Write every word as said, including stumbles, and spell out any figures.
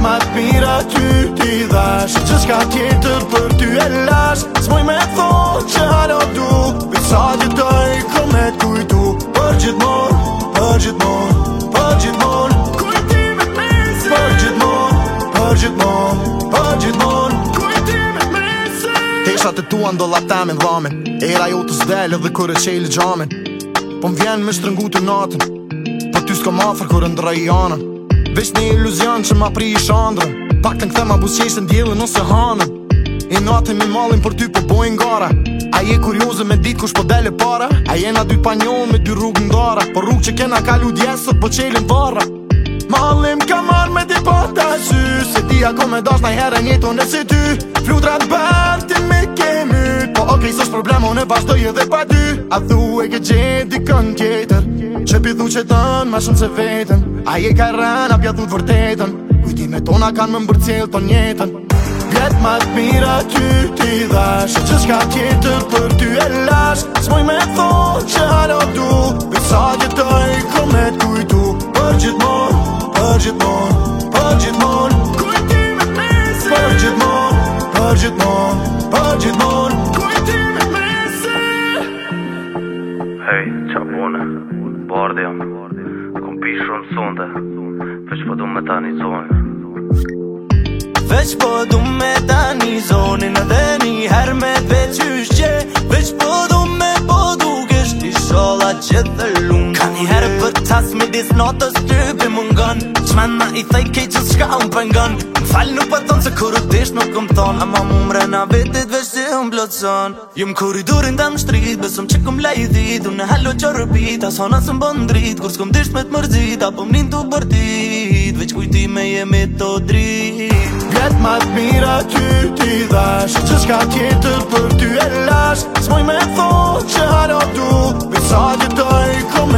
ma t'mira ty t'i dhash që s'ka tjetër për ty e lash S'moj me thonë që halo du Pisa gjithoj ko me kujtu Për gjithmon, për gjithmon, për gjithmon Kujtimet mesi Për gjithmon, për gjithmon, për gjithmon Kujtimet mesi Teshat e tua ndolla temin dhamin Era jo të s'del edhe kur e qeli gjamin Po m'vjen me shtrëngu të natën Po ty s'ko mafër kur e ndroj janën Vesh një iluzion që ma pri i shandrën Pak të n'kthe ma busqeshën djelën ose hanën I natën mi malin për ty po bojnë gara A je kurioze me dit kush po dele para A jena dy panjohën me dy rrugë ndara Po rrugë që kena kalu djesët po qelin vara Malim ka marrë me di pata sy Se ti ako me dash naj herë njeton e si ty Flutrat bërë ti me kemi Po okej okay, s'osh problema unë e vazhdoj edhe pa dy A thu e ke gjet dikën tjetër Që pithu që tënë ma shumë se vetën A je ka rën, a pjathu të vërtetën Kujtime tona kanë më mbërcjell ton jetën Vjet ma t'mira ty t'i dhash Që s'ka tjetër për ty e lash S'moj me thonë që halo du Pisa gjithoj ko me t'kujtu Për gjithmon, për gjithmon, për gjithmon Kujtimet mesi Për gjithmon, për gjithmon, për gjithmon Kujtimet mesi Hej, qa bune, bardë jam Kom pi shumë sonde Veç po du me ta një zonë Veç po du me ta një zonin Edhe një her me veç yshqe Veç po du me po du gësht I sholla që të lunë Ka një her për tas me dis notës typi mungon Qmena i thej kej që s'ka unë pëngon M'fall nuk pa thonë se kur u dish nuk këm thonë Ama mu mrena vetit veç si unë blotëson Jum koridorin ta më shtrit Besëm që këm lejthit Unë e hallo që rëpit As hona së mbon drit Kur s'kom disht me t'mërzit Apo m'nin t'u bërtit Veç kujtime jemi të drit Vjet ma t'mira ty t'i dhash Që s'ka tjetër për ty e lash S'moj me thonë që halo du Pisa gjithoj ko